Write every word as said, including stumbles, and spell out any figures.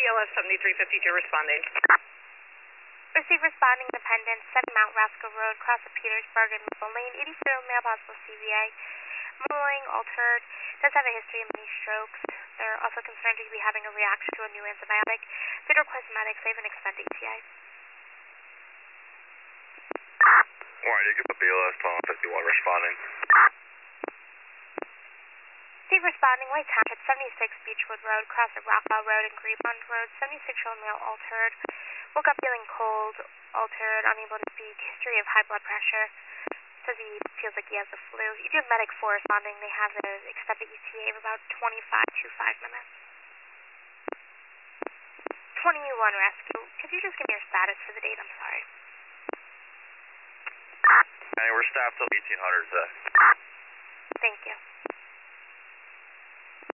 L F seventy-three fifty-two responding. Receive responding Independence, seven Mount Roscoe Road, cross of Petersburg and Maple Lane, eighty-zero male possible C V A. Modeling altered, does have a history of many strokes. They're also concerned you could be having a reaction to a new antibiotic. Did request medics, save and expend E T A. Alright, you can put B L S twelve fifty-one responding. Receive responding, White Township, seventy-six Beechwood Road, cross of Rockwell Road and Greenpond Road, seventy-six-year-old male altered. Woke up feeling cold, altered, unable to speak, history of high blood pressure. Says he feels like he has the flu. You do have medic four responding. They have an expected E T A of about twenty-five to five minutes. twenty-one rescue. Could you just give me your status for the date? I'm sorry. Hey, we're staffed till eighteen hundred today. Thank you.